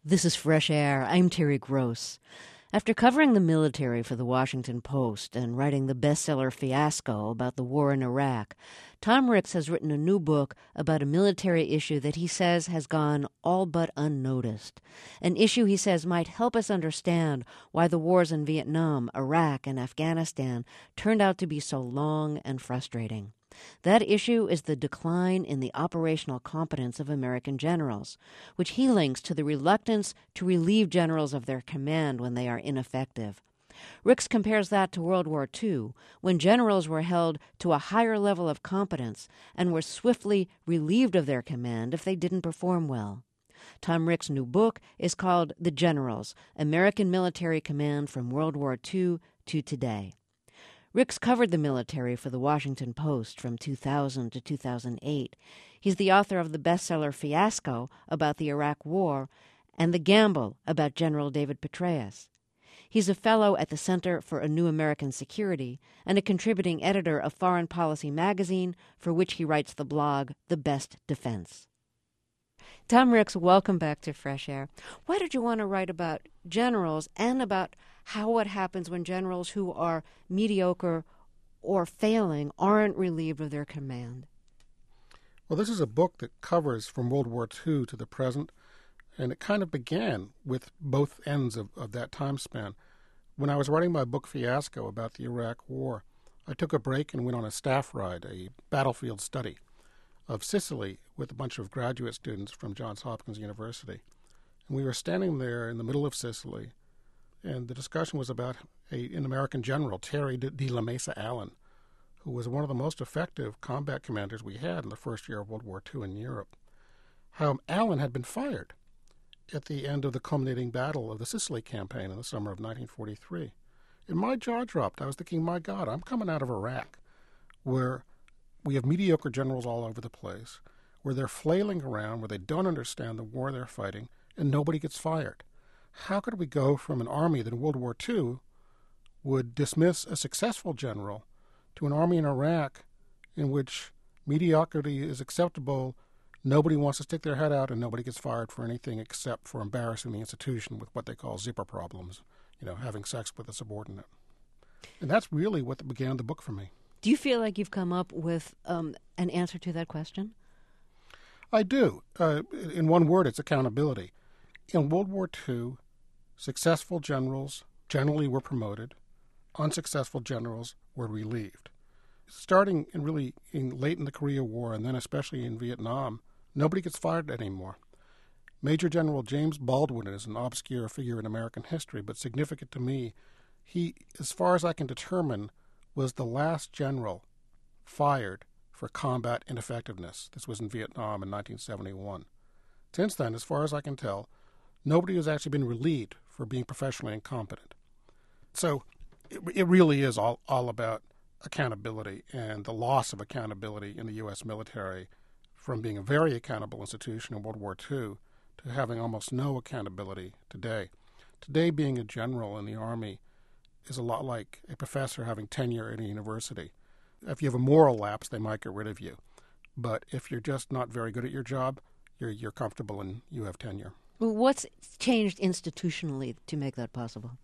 This is Fresh Air. I'm Terry Gross. After covering the military for the Washington Post and writing the bestseller Fiasco about the war in Iraq, Tom Ricks has written a new book about a military issue that he says has gone all but unnoticed. An issue he says might help us understand why the wars in Vietnam, Iraq, and Afghanistan turned out to be so long and frustrating. That issue is the decline in the operational competence of American generals, which he links to the reluctance to relieve generals of their command when they are ineffective. Ricks compares that to World War II, when generals were held to a higher level of competence and were swiftly relieved of their command if they didn't perform well. Tom Ricks' new book is called The Generals, American Military Command from World War II to Today. Ricks covered the military for the Washington Post from 2000 to 2008. He's the author of the bestseller Fiasco about the Iraq War and The Gamble about General David Petraeus. He's a fellow at the Center for a New American Security and a contributing editor of Foreign Policy magazine, for which he writes the blog The Best Defense. Tom Ricks, welcome back to Fresh Air. Why did you want to write about generals and about how what happens when generals who are mediocre or failing aren't relieved of their command? Well, this is a book that covers from World War II to the present, and it kind of began with both ends of that time span. When I was writing my book Fiasco about the Iraq War, I took a break and went on a staff ride, a battlefield study of Sicily with a bunch of graduate students from Johns Hopkins University. And we were standing there in the middle of Sicily, and the discussion was about an American general, Terry de la Mesa Allen, who was one of the most effective combat commanders we had in the first year of World War II in Europe. How Allen had been fired at the end of the culminating battle of the Sicily campaign in the summer of 1943. And my jaw dropped. I was thinking, my God, I'm coming out of Iraq, where we have mediocre generals all over the place, where they're flailing around, where they don't understand the war they're fighting, and nobody gets fired. How could we go from an army that in World War II would dismiss a successful general to an army in Iraq in which mediocrity is acceptable, nobody wants to stick their head out, and nobody gets fired for anything except for embarrassing the institution with what they call zipper problems, having sex with a subordinate. And that's really what began the book for me. Do you feel like you've come up with an answer to that question? I do. In one word, it's accountability. In World War II, successful generals generally were promoted. Unsuccessful generals were relieved. Starting late in the Korea War and then especially in Vietnam, nobody gets fired anymore. Major General James Baldwin is an obscure figure in American history, but significant to me. He, as far as I can determine, was the last general fired for combat ineffectiveness. This was in Vietnam in 1971. Since then, as far as I can tell, nobody has actually been relieved for being professionally incompetent. So it really is all about accountability and the loss of accountability in the U.S. military from being a very accountable institution in World War II to having almost no accountability today. Today, being a general in the Army is a lot like a professor having tenure at a university. If you have a moral lapse, they might get rid of you. But if you're just not very good at your job, you're comfortable and you have tenure. Well, what's changed institutionally to make that possible?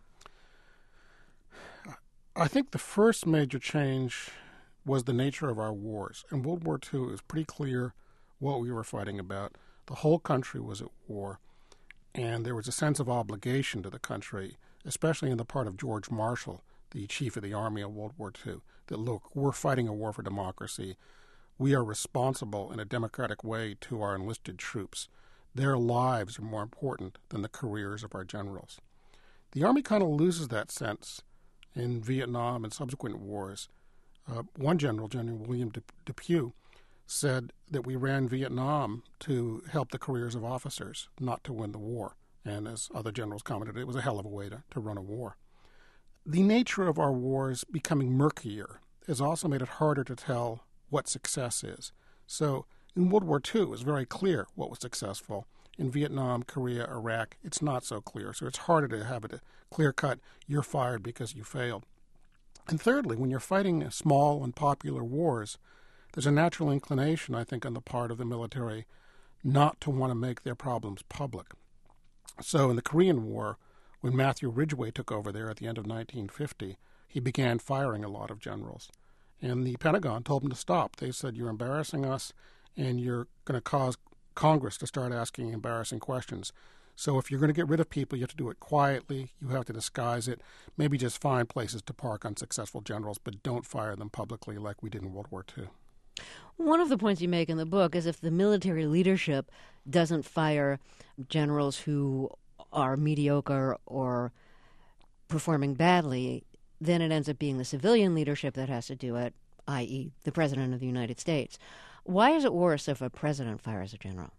I think the first major change was the nature of our wars. In World War II, it was pretty clear what we were fighting about. The whole country was at war, and there was a sense of obligation to the country, especially on the part of George Marshall, the chief of the Army of World War II, that, look, we're fighting a war for democracy. We are responsible in a democratic way to our enlisted troops. Their lives are more important than the careers of our generals. The Army kind of loses that sense in Vietnam and subsequent wars. One general, General William Depew, said that we ran Vietnam to help the careers of officers, not to win the war. And as other generals commented, it was a hell of a way to run a war. The nature of our wars becoming murkier has also made it harder to tell what success is. So in World War II, it was very clear what was successful. In Vietnam, Korea, Iraq, it's not so clear. So it's harder to have it a clear-cut, you're fired because you failed. And thirdly, when you're fighting small and popular wars, there's a natural inclination, I think, on the part of the military not to want to make their problems public. So in the Korean War, when Matthew Ridgway took over there at the end of 1950, he began firing a lot of generals. And the Pentagon told him to stop. They said, you're embarrassing us, and you're going to cause Congress to start asking embarrassing questions. So if you're going to get rid of people, you have to do it quietly. You have to disguise it. Maybe just find places to park unsuccessful generals, but don't fire them publicly like we did in World War II. One of the points you make in the book is if the military leadership doesn't fire generals who are mediocre or performing badly, then it ends up being the civilian leadership that has to do it, i.e. the President of the United States. Why is it worse if a president fires a general?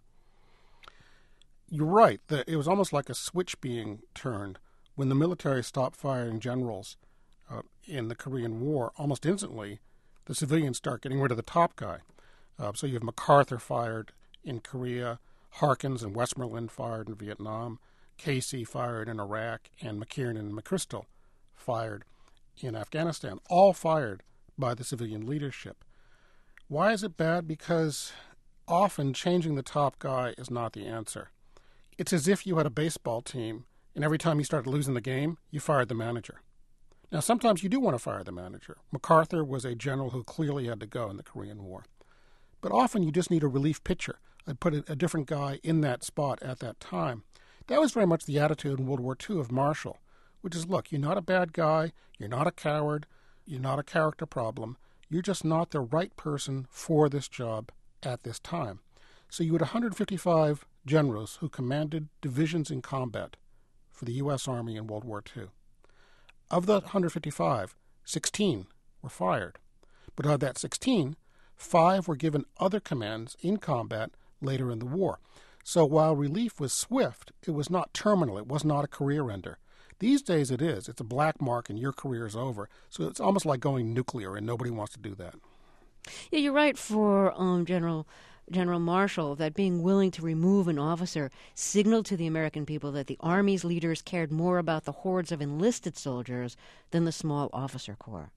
You're right. It was almost like a switch being turned. When the military stopped firing generals in the Korean War, almost instantly, the civilians start getting rid of the top guy. So you have MacArthur fired in Korea, Harkins and Westmoreland fired in Vietnam, Casey fired in Iraq, and McKiernan and McChrystal fired in Afghanistan, all fired by the civilian leadership. Why is it bad? Because often changing the top guy is not the answer. It's as if you had a baseball team, and every time you started losing the game, you fired the manager. Now, sometimes you do want to fire the manager. MacArthur was a general who clearly had to go in the Korean War. But often you just need a relief pitcher. I'd put a different guy in that spot at that time. That was very much the attitude in World War II of Marshall, which is, look, you're not a bad guy, you're not a coward, you're not a character problem, you're just not the right person for this job at this time. So you had 155 generals who commanded divisions in combat for the U.S. Army in World War II. Of the 155, 16 were fired. But of that 16, 5 were given other commands in combat later in the war. So while relief was swift, it was not terminal. It was not a career ender. These days it is. It's a black mark and your career is over. So it's almost like going nuclear, and nobody wants to do that. Yeah, you're right for General Marshall that being willing to remove an officer signaled to the American people that the Army's leaders cared more about the hordes of enlisted soldiers than the small officer corps.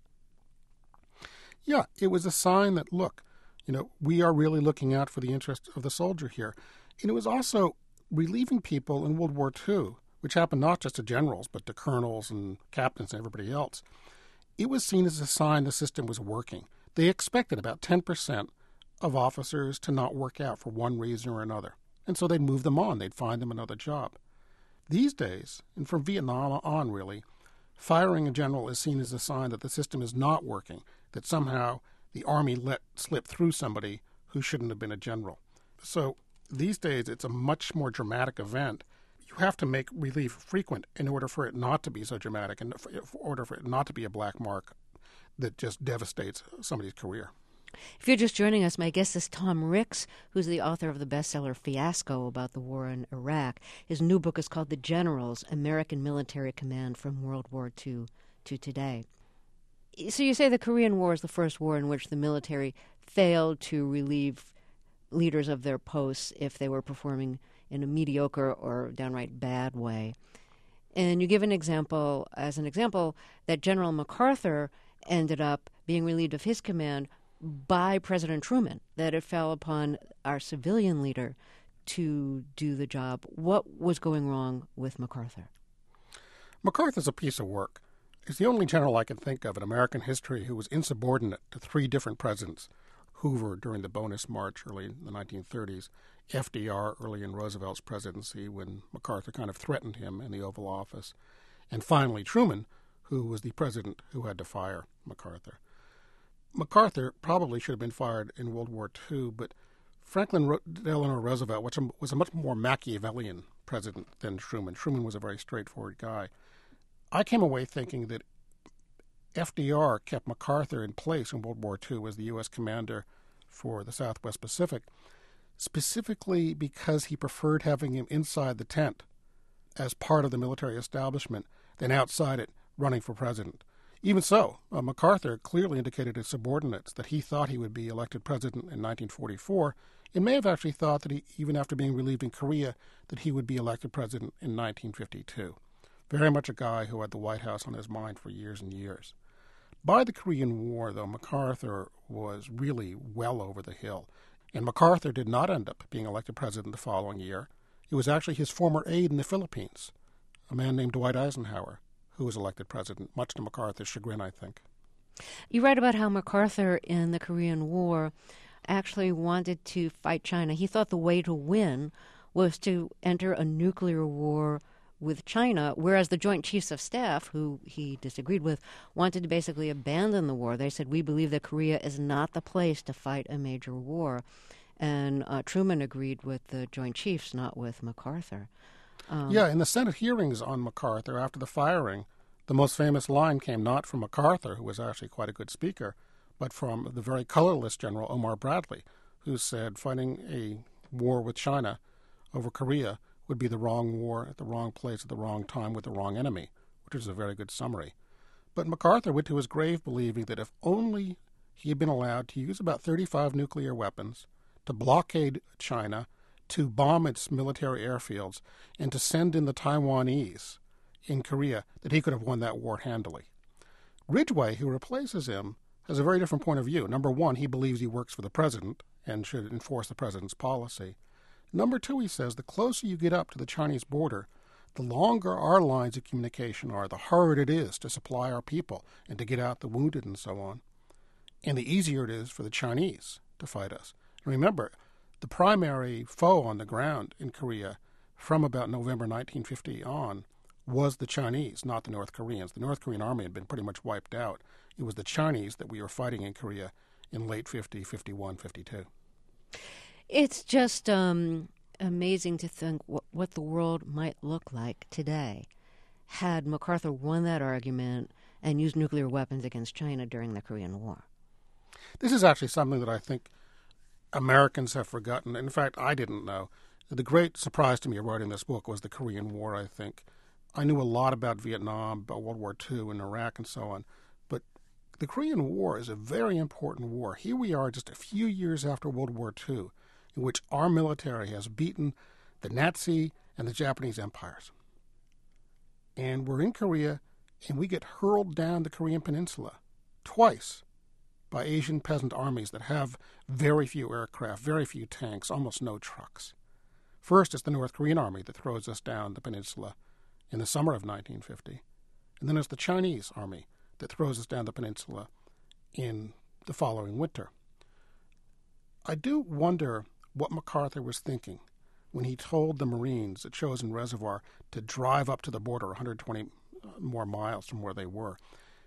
Yeah, it was a sign that, look, we are really looking out for the interest of the soldier here. And it was also relieving people in World War II, which happened not just to generals, but to colonels and captains and everybody else. It was seen as a sign the system was working. They expected about 10% of officers to not work out for one reason or another. And so they'd move them on. They'd find them another job. These days, and from Vietnam on really, firing a general is seen as a sign that the system is not working, that somehow the Army let slip through somebody who shouldn't have been a general. So these days, it's a much more dramatic event. You have to make relief frequent in order for it not to be so dramatic and in order for it not to be a black mark that just devastates somebody's career. If you're just joining us, my guest is Tom Ricks, who's the author of the bestseller Fiasco about the war in Iraq. His new book is called The Generals, American Military Command from World War II to Today. So you say the Korean War is the first war in which the military failed to relieve leaders of their posts if they were performing in a mediocre or downright bad way. And you give an example, that General MacArthur ended up being relieved of his command by President Truman, that it fell upon our civilian leader to do the job. What was going wrong with MacArthur? MacArthur's a piece of work. He's the only general I can think of in American history who was insubordinate to 3 different presidents. Hoover during the Bonus March early in the 1930s, FDR early in Roosevelt's presidency when MacArthur kind of threatened him in the Oval Office, and finally Truman, who was the president who had to fire MacArthur. MacArthur probably should have been fired in World War II, but Franklin Delano Roosevelt was a much more Machiavellian president than Truman. Truman was a very straightforward guy. I came away thinking that FDR kept MacArthur in place in World War II as the U.S. commander for the Southwest Pacific, specifically because he preferred having him inside the tent as part of the military establishment than outside it running for president. Even so, MacArthur clearly indicated to his subordinates that he thought he would be elected president in 1944 and may have actually thought that even after being relieved in Korea, that he would be elected president in 1952. Very much a guy who had the White House on his mind for years and years. By the Korean War, though, MacArthur was really well over the hill. And MacArthur did not end up being elected president the following year. It was actually his former aide in the Philippines, a man named Dwight Eisenhower, who was elected president, much to MacArthur's chagrin, I think. You write about how MacArthur in the Korean War actually wanted to fight China. He thought the way to win was to enter a nuclear war with China, whereas the Joint Chiefs of Staff, who he disagreed with, wanted to basically abandon the war. They said, we believe that Korea is not the place to fight a major war. And Truman agreed with the Joint Chiefs, not with MacArthur. Yeah, in the Senate hearings on MacArthur after the firing, the most famous line came not from MacArthur, who was actually quite a good speaker, but from the very colorless General Omar Bradley, who said fighting a war with China over Korea would be the wrong war at the wrong place at the wrong time with the wrong enemy, which is a very good summary. But MacArthur went to his grave believing that if only he had been allowed to use about 35 nuclear weapons, to blockade China, to bomb its military airfields, and to send in the Taiwanese in Korea, that he could have won that war handily. Ridgway, who replaces him, has a very different point of view. Number one, he believes he works for the president and should enforce the president's policy. Number two, he says, the closer you get up to the Chinese border, the longer our lines of communication are, the harder it is to supply our people and to get out the wounded and so on. And the easier it is for the Chinese to fight us. And remember, the primary foe on the ground in Korea from about November 1950 on was the Chinese, not the North Koreans. The North Korean army had been pretty much wiped out. It was the Chinese that we were fighting in Korea in late 50, 51, 52. It's just amazing to think what the world might look like today had MacArthur won that argument and used nuclear weapons against China during the Korean War. This is actually something that I think Americans have forgotten. In fact, I didn't know. The great surprise to me writing this book was the Korean War, I think. I knew a lot about Vietnam, about World War II and Iraq and so on, but the Korean War is a very important war. Here we are just a few years after World War II, in which our military has beaten the Nazi and the Japanese empires. And we're in Korea, and we get hurled down the Korean peninsula twice by Asian peasant armies that have very few aircraft, very few tanks, almost no trucks. First, it's the North Korean army that throws us down the peninsula in the summer of 1950. And then it's the Chinese army that throws us down the peninsula in the following winter. I do wonder what MacArthur was thinking when he told the Marines at Chosin Reservoir to drive up to the border 120 more miles from where they were.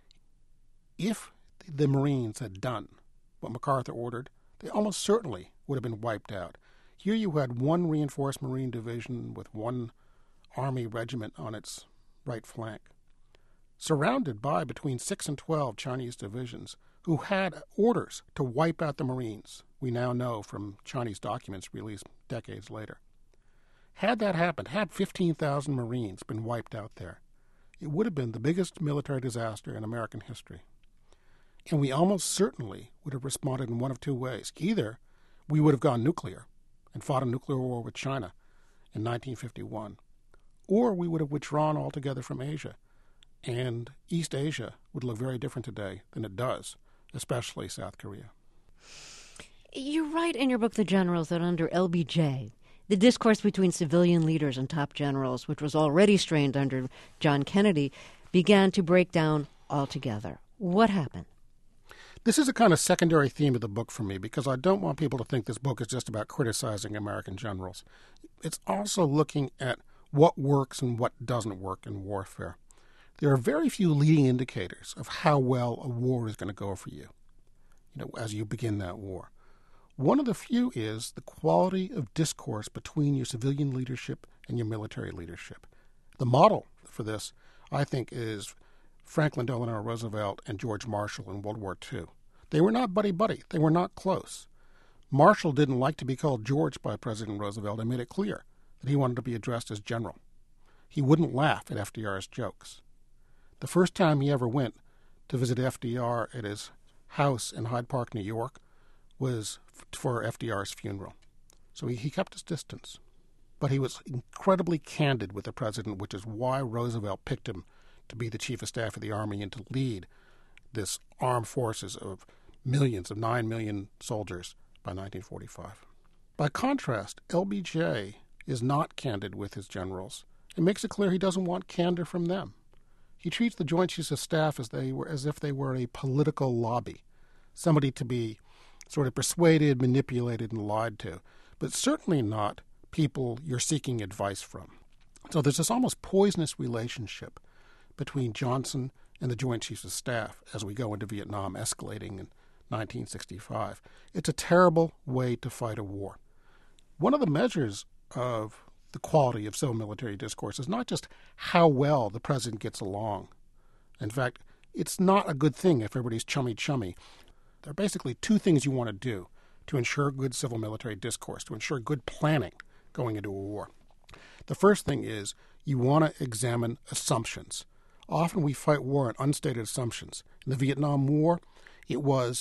If the Marines had done what MacArthur ordered, they almost certainly would have been wiped out. Here you had one reinforced Marine division with one Army regiment on its right flank, surrounded by between 6 and 12 Chinese divisions who had orders to wipe out the Marines, we now know from Chinese documents released decades later. Had that happened, had 15,000 Marines been wiped out there, it would have been the biggest military disaster in American history. And we almost certainly would have responded in one of two ways. Either we would have gone nuclear and fought a nuclear war with China in 1951, or we would have withdrawn altogether from Asia. And East Asia would look very different today than it does, especially South Korea. You write in your book, The Generals, that under LBJ, the discourse between civilian leaders and top generals, which was already strained under John Kennedy, began to break down altogether. What happened? This is a kind of secondary theme of the book for me because I don't want people to think this book is just about criticizing American generals. It's also looking at what works and what doesn't work in warfare. There are very few leading indicators of how well a war is going to go for you, as you begin that war. One of the few is the quality of discourse between your civilian leadership and your military leadership. The model for this, I think, is Franklin Delano Roosevelt and George Marshall in World War II. They were not buddy-buddy. They were not close. Marshall didn't like to be called George by President Roosevelt and made it clear that he wanted to be addressed as General. He wouldn't laugh at FDR's jokes. The first time he ever went to visit FDR at his house in Hyde Park, New York, was for FDR's funeral. So he kept his distance. But he was incredibly candid with the president, which is why Roosevelt picked him to be the chief of staff of the Army and to lead this armed forces of millions, of 9 million soldiers by 1945. By contrast, LBJ is not candid with his generals. It makes it clear he doesn't want candor from them. He treats the Joint Chiefs of Staff as if they were a political lobby, somebody to be sort of persuaded, manipulated, and lied to, but certainly not people you're seeking advice from. So there's this almost poisonous relationship between Johnson and the Joint Chiefs of Staff as we go into Vietnam, escalating in 1965. It's a terrible way to fight a war. One of the measures of the quality of civil-military discourse is not just how well the president gets along. In fact, it's not a good thing if everybody's chummy-chummy. There are basically two things you want to do to ensure good civil-military discourse, to ensure good planning going into a war. The first thing is you want to examine assumptions. Often we fight war on unstated assumptions. In the Vietnam War, there was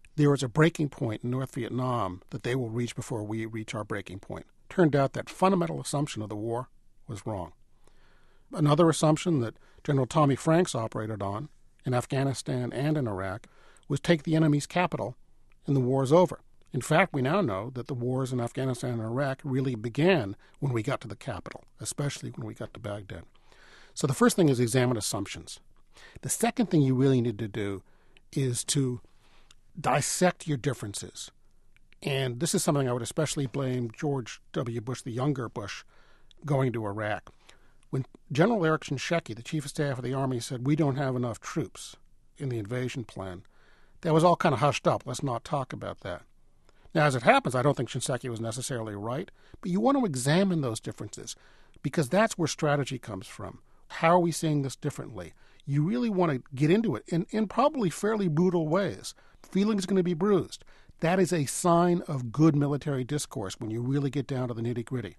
a breaking point in North Vietnam that they will reach before we reach our breaking point. Turned out that fundamental assumption of the war was wrong. Another assumption that General Tommy Franks operated on in Afghanistan and in Iraq was take the enemy's capital and the war is over. In fact, we now know that the wars in Afghanistan and Iraq really began when we got to the capital, especially when we got to Baghdad. So the first thing is examine assumptions. The second thing you really need to do is to dissect your differences. And this is something I would especially blame George W. Bush, the younger Bush, going to Iraq. When General Eric Shinseki, the Chief of Staff of the Army, said, we don't have enough troops in the invasion plan, that was all kind of hushed up. Let's not talk about that. Now, as it happens, I don't think Shinseki was necessarily right, but you want to examine those differences because that's where strategy comes from. How are we seeing this differently? You really want to get into it in probably fairly brutal ways. Feelings are going to be bruised. That is a sign of good military discourse when you really get down to the nitty-gritty.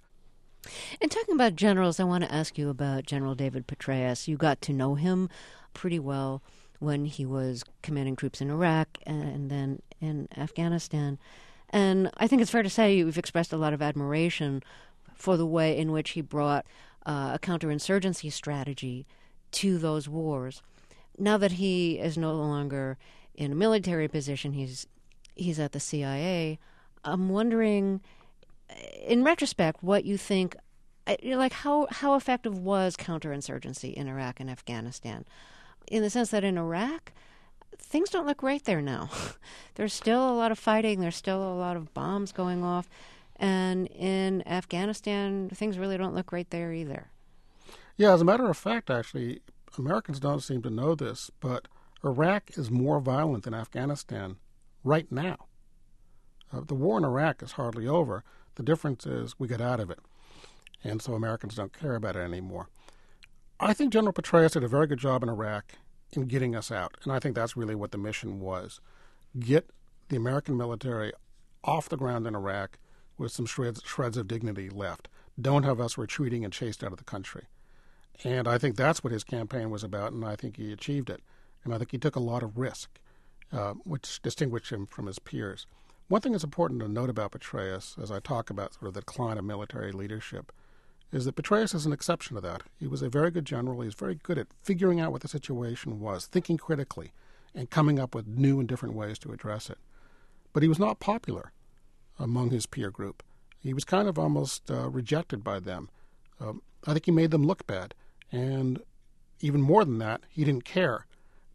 And talking about generals, I want to ask you about General David Petraeus. You got to know him pretty well when he was commanding troops in Iraq and then in Afghanistan. And I think it's fair to say you've expressed a lot of admiration for the way in which he brought a counterinsurgency strategy to those wars. Now that he is no longer in a military position, he's at the CIA, I'm wondering, in retrospect, what you think, like how effective was counterinsurgency in Iraq and Afghanistan? In the sense that in Iraq, things don't look great there now. There's still a lot of fighting. There's still a lot of bombs going off. And in Afghanistan, things really don't look great there either. Yeah, as a matter of fact, actually, Americans don't seem to know this, but Iraq is more violent than Afghanistan right now. The war in Iraq is hardly over. The difference is we got out of it. And so Americans don't care about it anymore. I think General Petraeus did a very good job in Iraq in getting us out. And I think that's really what the mission was. Get the American military off the ground in Iraq with some shreds of dignity left. Don't have us retreating and chased out of the country. And I think that's what his campaign was about, and I think he achieved it. And I think he took a lot of risk, which distinguished him from his peers. One thing that's important to note about Petraeus, as I talk about sort of the decline of military leadership, is that Petraeus is an exception to that. He was a very good general. He was very good at figuring out what the situation was, thinking critically, and coming up with new and different ways to address it. But he was not popular among his peer group. He was kind of almost rejected by them. I think he made them look bad. And even more than that, he didn't care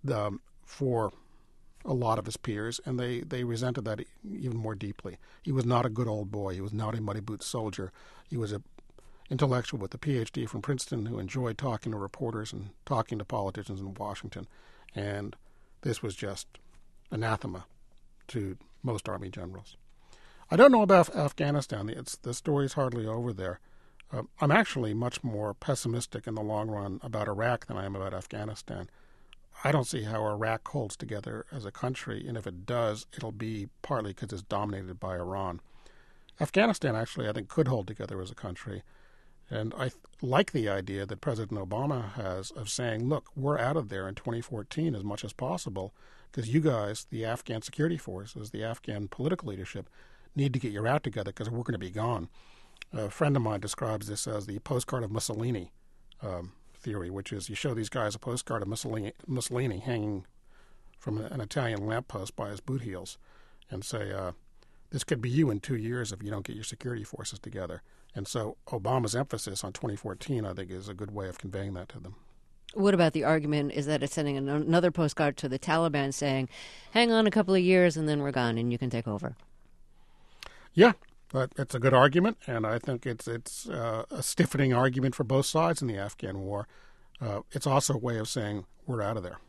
for a lot of his peers, and they resented that even more deeply. He was not a good old boy. He was not a muddy boots soldier. He was an intellectual with a Ph.D. from Princeton who enjoyed talking to reporters and talking to politicians in Washington. And this was just anathema to most Army generals. I don't know about Afghanistan. The story's hardly over there. I'm actually much more pessimistic in the long run about Iraq than I am about Afghanistan. I don't see how Iraq holds together as a country, and if it does, it'll be partly because it's dominated by Iran. Afghanistan, actually, I think could hold together as a country, and I like the idea that President Obama has of saying, look, we're out of there in 2014 as much as possible because you guys, the Afghan security forces, the Afghan political leadership, need to get your act together because we're going to be gone. A friend of mine describes this as the postcard of Mussolini theory, which is you show these guys a postcard of Mussolini hanging from an Italian lamppost by his boot heels and say, this could be you in 2 years if you don't get your security forces together. And so Obama's emphasis on 2014, I think, is a good way of conveying that to them. What about the argument is that it's sending another postcard to the Taliban saying, hang on a couple of years and then we're gone and you can take over? Yeah, it's a good argument, and I think it's a stiffening argument for both sides in the Afghan war. It's also a way of saying we're out of there.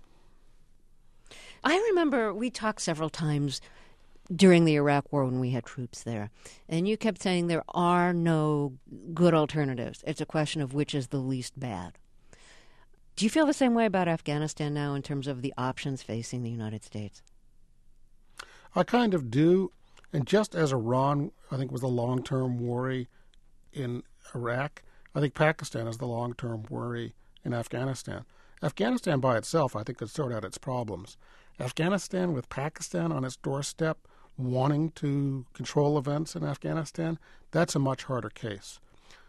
I remember we talked several times during the Iraq War when we had troops there, and you kept saying there are no good alternatives. It's a question of which is the least bad. Do you feel the same way about Afghanistan now in terms of the options facing the United States? I kind of do. And just as Iran, I think, was the long-term worry in Iraq, I think Pakistan is the long-term worry in Afghanistan. Afghanistan by itself, I think, could sort out its problems. Afghanistan with Pakistan on its doorstep, wanting to control events in Afghanistan, that's a much harder case.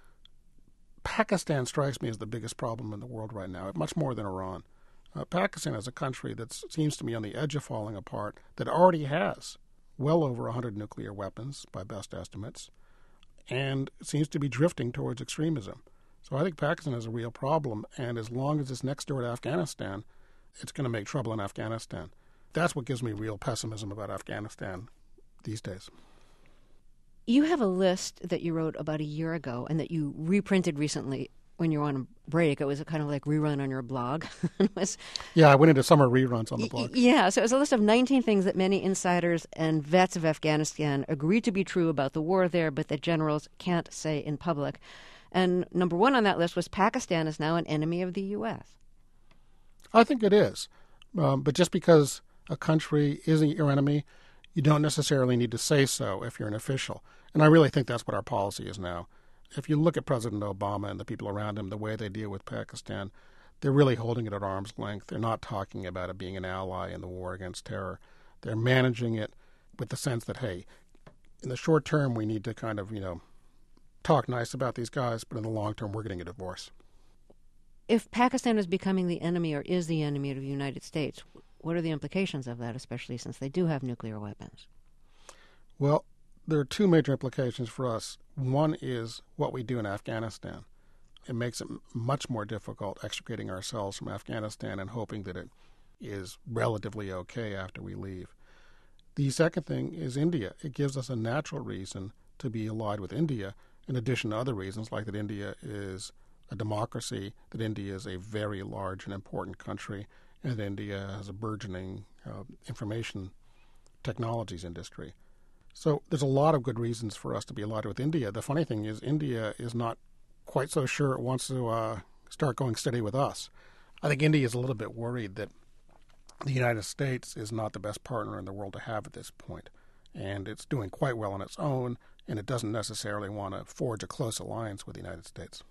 Pakistan strikes me as the biggest problem in the world right now, much more than Iran. Pakistan is a country that seems to me on the edge of falling apart, that already has well over 100 nuclear weapons by best estimates, and seems to be drifting towards extremism. So I think Pakistan is a real problem, and as long as it's next door to Afghanistan, it's going to make trouble in Afghanistan. That's what gives me real pessimism about Afghanistan these days. You have a list that you wrote about a year ago and that you reprinted recently when you were on a break. It was a kind of like rerun on your blog. Yeah, I went into summer reruns on the blog. Yeah, so it was a list of 19 things that many insiders and vets of Afghanistan agree to be true about the war there, but that generals can't say in public. And number one on that list was Pakistan is now an enemy of the U.S. I think it is. But just because a country is your enemy, you don't necessarily need to say so if you're an official. And I really think that's what our policy is now. If you look at President Obama and the people around him, the way they deal with Pakistan, they're really holding it at arm's length. They're not talking about it being an ally in the war against terror. They're managing it with the sense that, hey, in the short term, we need to kind of, talk nice about these guys, but in the long term, we're getting a divorce. If Pakistan is becoming the enemy or is the enemy of the United States, what are the implications of that, especially since they do have nuclear weapons? Well, there are two major implications for us. One is what we do in Afghanistan. It makes it much more difficult extricating ourselves from Afghanistan and hoping that it is relatively okay after we leave. The second thing is India. It gives us a natural reason to be allied with India, in addition to other reasons, like that India is a democracy, that India is a very large and important country, and that India has a burgeoning information technologies industry. So there's a lot of good reasons for us to be allied with India. The funny thing is India is not quite so sure it wants to start going steady with us. I think India is a little bit worried that the United States is not the best partner in the world to have at this point. And it's doing quite well on its own, and it doesn't necessarily want to forge a close alliance with the United States.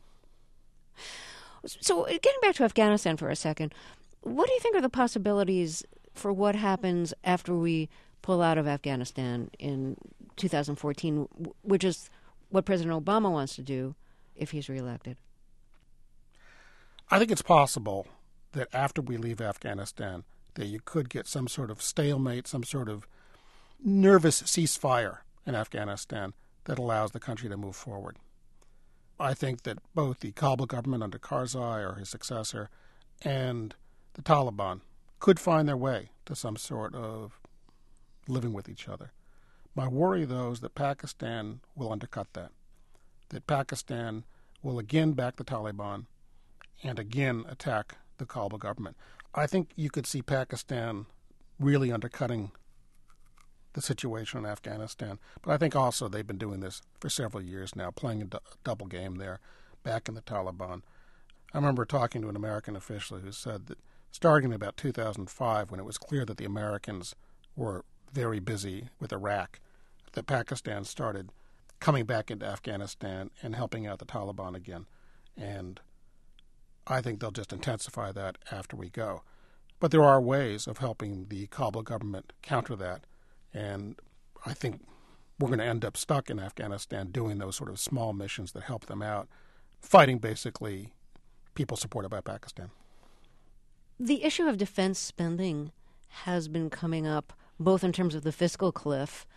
So getting back to Afghanistan for a second, what do you think are the possibilities for what happens after we pull out of Afghanistan in 2014, which is what President Obama wants to do if he's reelected? I think it's possible that after we leave Afghanistan, that you could get some sort of stalemate, some sort of nervous ceasefire in Afghanistan that allows the country to move forward. I think that both the Kabul government under Karzai or his successor and the Taliban could find their way to some sort of living with each other. My worry, though, is that Pakistan will undercut that Pakistan will again back the Taliban and again attack the Kabul government. I think you could see Pakistan really undercutting the situation in Afghanistan. But I think also they've been doing this for several years now, playing a double game there, backing the Taliban. I remember talking to an American official who said that starting in about 2005, when it was clear that the Americans were very busy with Iraq, that Pakistan started coming back into Afghanistan and helping out the Taliban again. And I think they'll just intensify that after we go. But there are ways of helping the Kabul government counter that. And I think we're going to end up stuck in Afghanistan doing those sort of small missions that help them out, fighting basically people supported by Pakistan. The issue of defense spending has been coming up both in terms of the fiscal cliff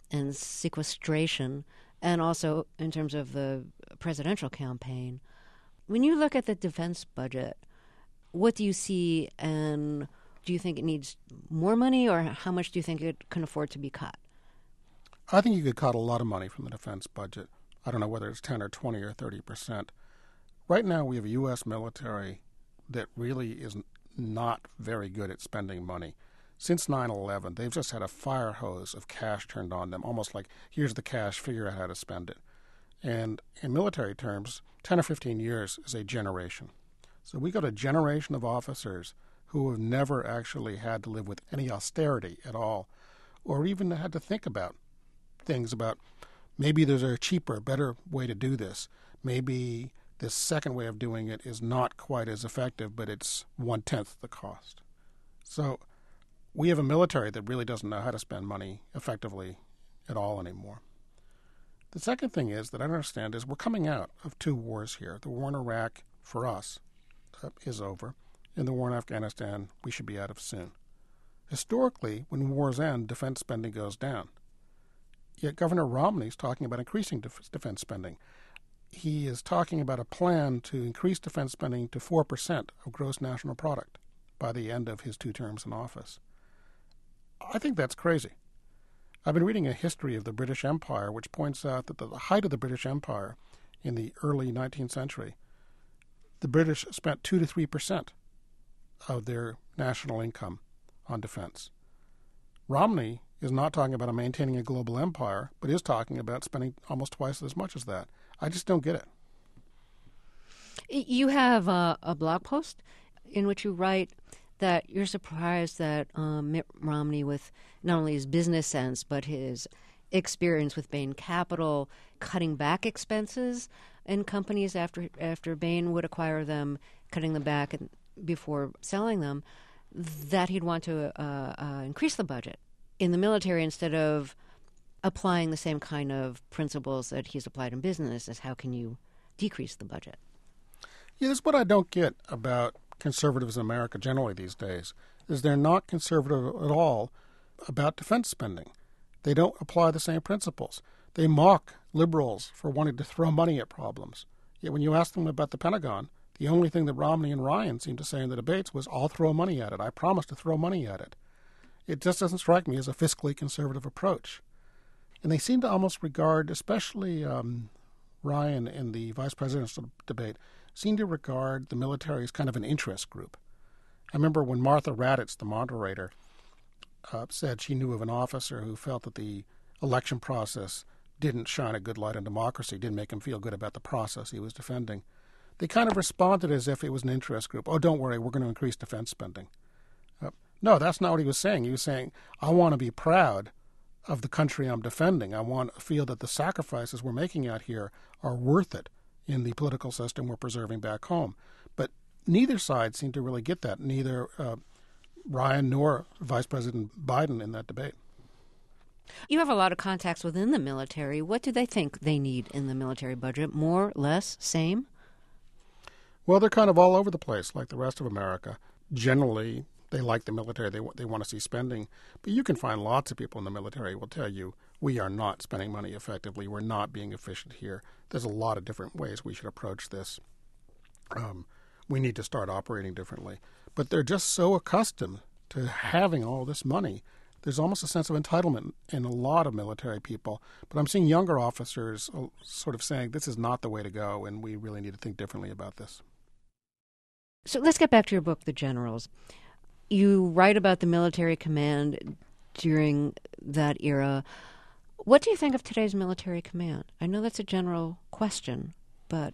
and sequestration, and also in terms of the presidential campaign. When you look at the defense budget, what do you see, and do you think it needs more money, or how much do you think it can afford to be cut? I think you could cut a lot of money from the defense budget. I don't know whether it's 10 or 20 or 30%. Right now we have a U.S. military that really is not very good at spending money. Since 9/11, they've just had a fire hose of cash turned on them, almost like, here's the cash, figure out how to spend it. And in military terms, 10 or 15 years is a generation. So we got a generation of officers who have never actually had to live with any austerity at all, or even had to think about things about maybe there's a cheaper, better way to do this. Maybe this second way of doing it is not quite as effective, but it's 1/10 the cost. So we have a military that really doesn't know how to spend money effectively at all anymore. The second thing is that I understand is we're coming out of two wars here. The war in Iraq, for us, is over, and the war in Afghanistan we should be out of soon. Historically, when wars end, defense spending goes down. Yet Governor Romney is talking about increasing defense spending. He is talking about a plan to increase defense spending to 4% of gross national product by the end of his 2 terms in office. I think that's crazy. I've been reading a history of the British Empire, which points out that at the height of the British Empire in the early 19th century, the British spent 2 to 3% of their national income on defense. Romney is not talking about maintaining a global empire, but is talking about spending almost twice as much as that. I just don't get it. You have a blog post in which you write that you're surprised that Mitt Romney, with not only his business sense, but his experience with Bain Capital, cutting back expenses in companies after Bain would acquire them, cutting them back before selling them, that he'd want to increase the budget in the military instead of applying the same kind of principles that he's applied in business as how can you decrease the budget. Yeah, that's what I don't get about conservatives in America generally these days, is they're not conservative at all about defense spending. They don't apply the same principles. They mock liberals for wanting to throw money at problems. Yet when you ask them about the Pentagon, the only thing that Romney and Ryan seemed to say in the debates was, I'll throw money at it. I promise to throw money at it. It just doesn't strike me as a fiscally conservative approach. And they seem to almost regard, especially Ryan in the vice presidential debate, seem to regard the military as kind of an interest group. I remember when Martha Raddatz, the moderator, said she knew of an officer who felt that the election process didn't shine a good light on democracy, didn't make him feel good about the process he was defending. They kind of responded as if it was an interest group. Oh, don't worry, we're going to increase defense spending. No, that's not what he was saying. He was saying, I want to be proud of the country I'm defending. I want to feel that the sacrifices we're making out here are worth it in the political system we're preserving back home. But neither side seemed to really get that, neither Ryan nor Vice President Biden in that debate. You have a lot of contacts within the military. What do they think they need in the military budget? More, less, same? Well, they're kind of all over the place, like the rest of America. Generally, they like the military. They want to see spending. But you can find lots of people in the military who will tell you, we are not spending money effectively. We're not being efficient here. There's a lot of different ways we should approach this. We need to start operating differently. But they're just so accustomed to having all this money. There's almost a sense of entitlement in a lot of military people. But I'm seeing younger officers sort of saying, this is not the way to go, and we really need to think differently about this. So let's get back to your book, The Generals. You write about the military command during that era. What do you think of today's military command? I know that's a general question, but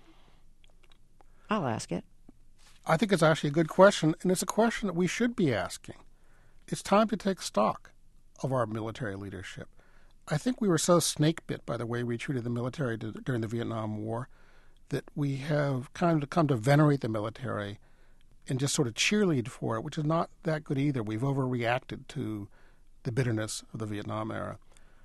I'll ask it. I think it's actually a good question, and it's a question that we should be asking. It's time to take stock of our military leadership. I think we were so snake-bit by the way we treated the military during the Vietnam War that we have kind of come to venerate the military and just sort of cheerlead for it, which is not that good either. We've overreacted to the bitterness of the Vietnam era.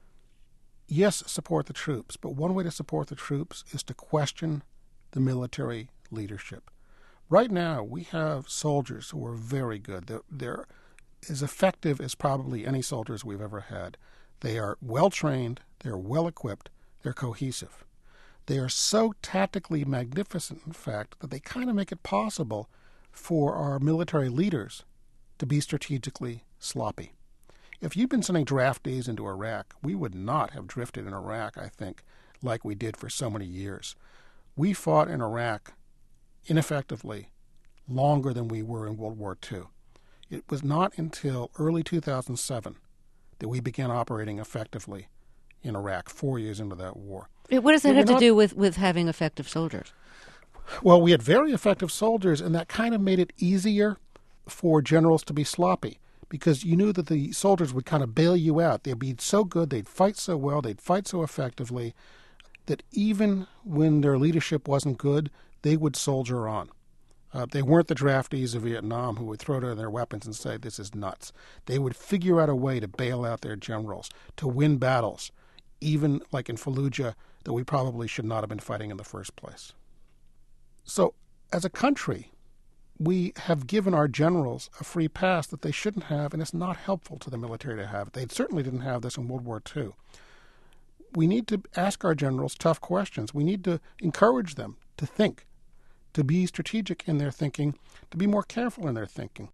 Yes, support the troops, but one way to support the troops is to question the military leadership. Right now, we have soldiers who are very good. They're as effective as probably any soldiers we've ever had. They are well-trained, they're well-equipped, they're cohesive. They are so tactically magnificent, in fact, that they kind of make it possible for our military leaders to be strategically sloppy. If you'd been sending draftees into Iraq, we would not have drifted in Iraq, I think, like we did for so many years. We fought in Iraq ineffectively longer than we were in World War II. It was not until early 2007 that we began operating effectively in Iraq, 4 years into that war. What does that have to do with having effective soldiers? Well, we had very effective soldiers, and that kind of made it easier for generals to be sloppy, because you knew that the soldiers would kind of bail you out. They'd be so good, they'd fight so well, they'd fight so effectively, that even when their leadership wasn't good, they would soldier on. They weren't the draftees of Vietnam who would throw down their weapons and say, this is nuts. They would figure out a way to bail out their generals, to win battles, even like in Fallujah, that we probably should not have been fighting in the first place. So, as a country, we have given our generals a free pass that they shouldn't have, and it's not helpful to the military to have it. They certainly didn't have this in World War II. We need to ask our generals tough questions. We need to encourage them to think, to be strategic in their thinking, to be more careful in their thinking.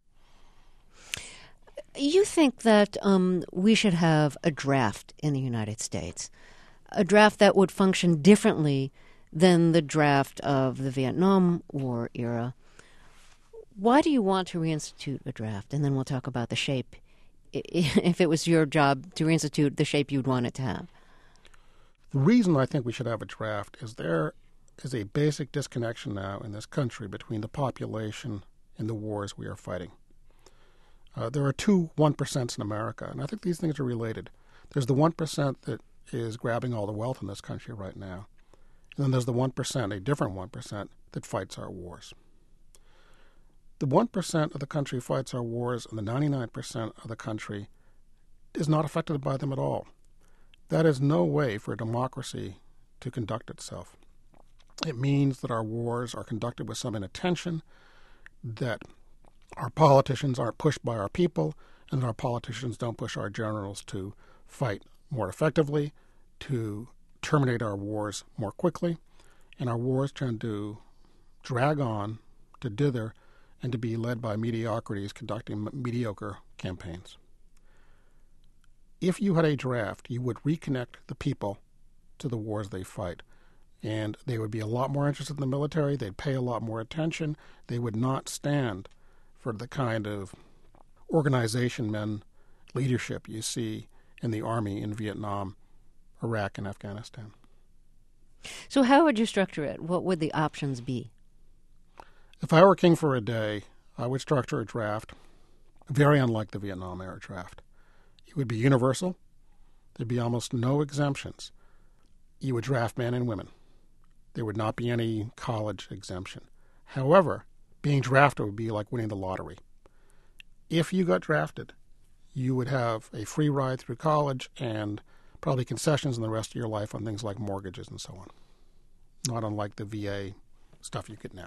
You think that we should have a draft in the United States, a draft that would function differently than the draft of the Vietnam War era. Why do you want to reinstitute a draft? And then we'll talk about the shape, if it was your job to reinstitute the shape you'd want it to have. The reason I think we should have a draft is there is a basic disconnection now in this country between the population and the wars we are fighting. There are two 1% in America, and I think these things are related. There's the 1% that is grabbing all the wealth in this country right now, and then there's the 1%, a different 1%, that fights our wars. The 1% of the country fights our wars, and the 99% of the country is not affected by them at all. That is no way for a democracy to conduct itself. It means that our wars are conducted with some inattention, that our politicians aren't pushed by our people, and that our politicians don't push our generals to fight more effectively, to terminate our wars more quickly, and our wars tend to drag on, to dither, and to be led by mediocrities conducting mediocre campaigns. If you had a draft, you would reconnect the people to the wars they fight, and they would be a lot more interested in the military, they'd pay a lot more attention, they would not stand for the kind of organization men leadership you see in the Army in Vietnam, Iraq, and Afghanistan. So how would you structure it? What would the options be? If I were king for a day, I would structure a draft very unlike the Vietnam-era draft. It would be universal. There'd be almost no exemptions. You would draft men and women. There would not be any college exemption. However, being drafted would be like winning the lottery. If you got drafted, you would have a free ride through college and probably concessions in the rest of your life on things like mortgages and so on. Not unlike the VA stuff you get now.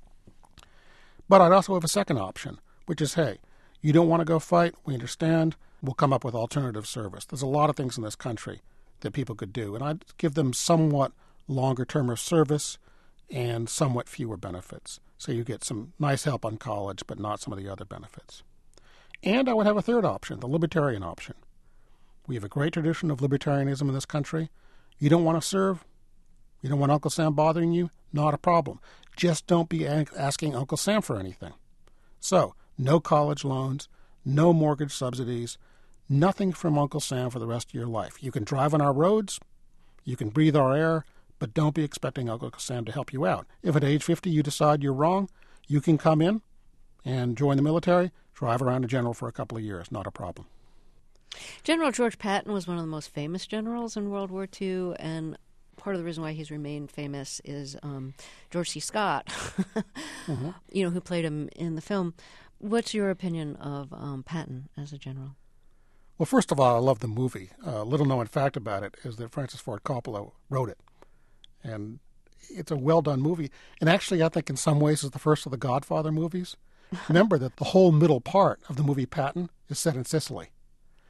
But I'd also have a second option, which is, hey, you don't want to go fight, we understand, we'll come up with alternative service. There's a lot of things in this country that people could do, and I'd give them somewhat longer term of service and somewhat fewer benefits. So you get some nice help on college, but not some of the other benefits. And I would have a third option, the libertarian option. We have a great tradition of libertarianism in this country. You don't want to serve? You don't want Uncle Sam bothering you? Not a problem. Just don't be asking Uncle Sam for anything. So, no college loans, no mortgage subsidies, nothing from Uncle Sam for the rest of your life. You can drive on our roads, you can breathe our air, but don't be expecting Uncle Sam to help you out. If at age 50 you decide you're wrong, you can come in and join the military, drive around a general for a couple of years, not a problem. General George Patton was one of the most famous generals in World War II, and part of the reason why he's remained famous is George C. Scott, mm-hmm. Who played him in the film. What's your opinion of Patton as a general? Well, first of all, I love the movie. Little known fact about it is that Francis Ford Coppola wrote it. And it's a well-done movie. And actually, I think in some ways it's the first of the Godfather movies. Remember that the whole middle part of the movie Patton is set in Sicily.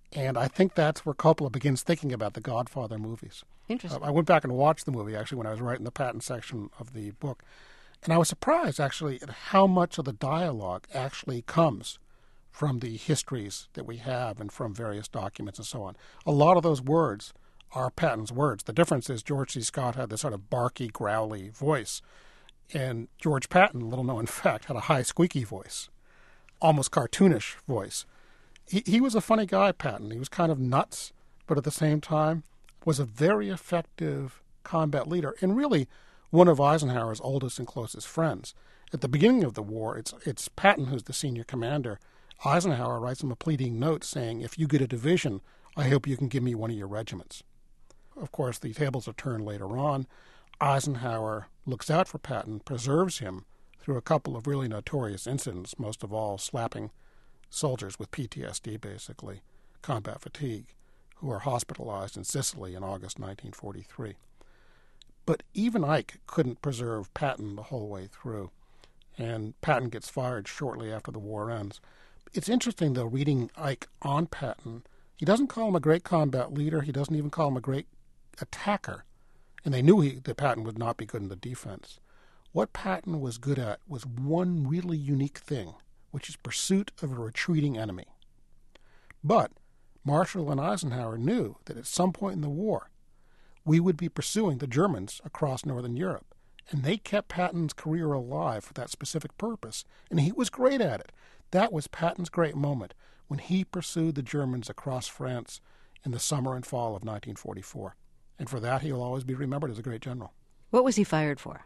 And I think that's where Coppola begins thinking about the Godfather movies. Interesting. I went back and watched the movie, actually, when I was writing the Patton section of the book. And I was surprised, actually, at how much of the dialogue actually comes from the histories that we have and from various documents and so on. A lot of those words are Patton's words. The difference is George C. Scott had this sort of barky, growly voice. And George Patton, little known fact, had a high, squeaky voice, almost cartoonish voice. He was a funny guy, Patton. He was kind of nuts, but at the same time was a very effective combat leader and really one of Eisenhower's oldest and closest friends. At the beginning of the war, it's Patton who's the senior commander. Eisenhower writes him a pleading note saying, if you get a division, I hope you can give me one of your regiments. Of course, the tables are turned later on. Eisenhower looks out for Patton, preserves him through a couple of really notorious incidents, most of all slapping soldiers with PTSD, basically, combat fatigue, who are hospitalized in Sicily in August 1943. But even Ike couldn't preserve Patton the whole way through, and Patton gets fired shortly after the war ends. It's interesting, though, reading Ike on Patton. He doesn't call him a great combat leader. He doesn't even call him a great attacker. And they knew that Patton would not be good in the defense. What Patton was good at was one really unique thing, which is pursuit of a retreating enemy. But Marshall and Eisenhower knew that at some point in the war, we would be pursuing the Germans across northern Europe. And they kept Patton's career alive for that specific purpose. And he was great at it. That was Patton's great moment when he pursued the Germans across France in the summer and fall of 1944. And for that, he will always be remembered as a great general. What was he fired for?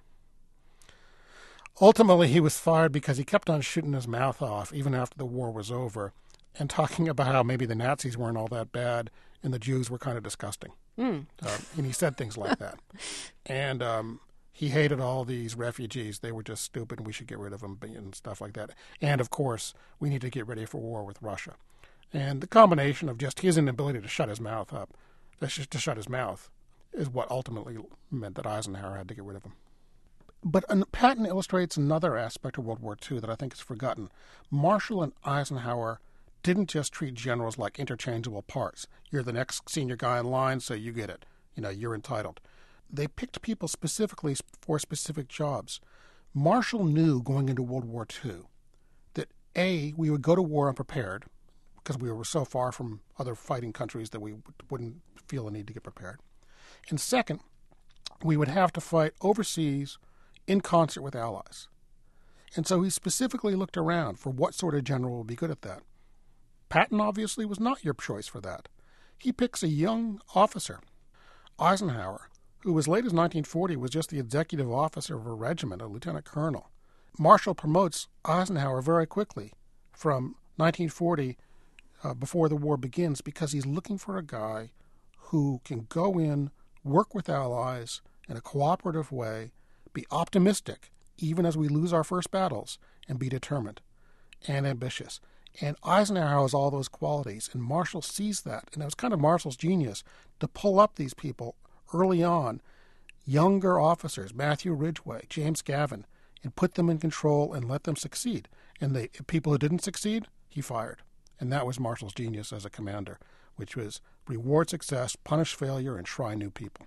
Ultimately, he was fired because he kept on shooting his mouth off even after the war was over and talking about how maybe the Nazis weren't all that bad and the Jews were kind of disgusting. And he said things like that. And he hated all these refugees. They were just stupid and we should get rid of them and stuff like that. And, of course, we need to get ready for war with Russia. And the combination of just his inability to shut his mouth up, to shut his mouth, is what ultimately meant that Eisenhower had to get rid of him. But Patton illustrates another aspect of World War II that I think is forgotten. Marshall and Eisenhower didn't just treat generals like interchangeable parts. You're the next senior guy in line, so you get it. You're entitled. They picked people specifically for specific jobs. Marshall knew going into World War II that, A, we would go to war unprepared because we were so far from other fighting countries that we wouldn't feel a need to get prepared. And second, we would have to fight overseas in concert with allies. And so he specifically looked around for what sort of general would be good at that. Patton obviously was not your choice for that. He picks a young officer, Eisenhower, who as late as 1940 was just the executive officer of a regiment, a lieutenant colonel. Marshall promotes Eisenhower very quickly from 1940 before the war begins because he's looking for a guy who can go in, work with allies in a cooperative way, be optimistic, even as we lose our first battles, and be determined and ambitious. And Eisenhower has all those qualities, and Marshall sees that. And it was kind of Marshall's genius to pull up these people early on, younger officers, Matthew Ridgway, James Gavin, and put them in control and let them succeed. And the people who didn't succeed, he fired. And that was Marshall's genius as a commander, which was reward success, punish failure, and try new people.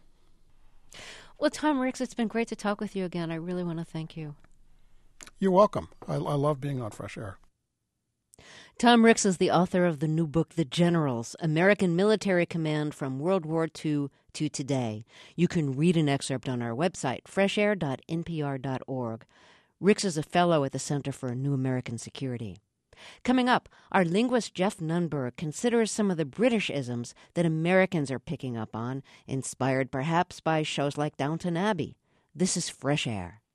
Well, Tom Ricks, it's been great to talk with you again. I really want to thank you. You're welcome. I love being on Fresh Air. Tom Ricks is the author of the new book, The Generals, American Military Command from World War II to Today. You can read an excerpt on our website, freshair.npr.org. Ricks is a fellow at the Center for New American Security. Coming up, our linguist Jeff Nunberg considers some of the British isms that Americans are picking up on, inspired perhaps by shows like Downton Abbey. This is Fresh Air.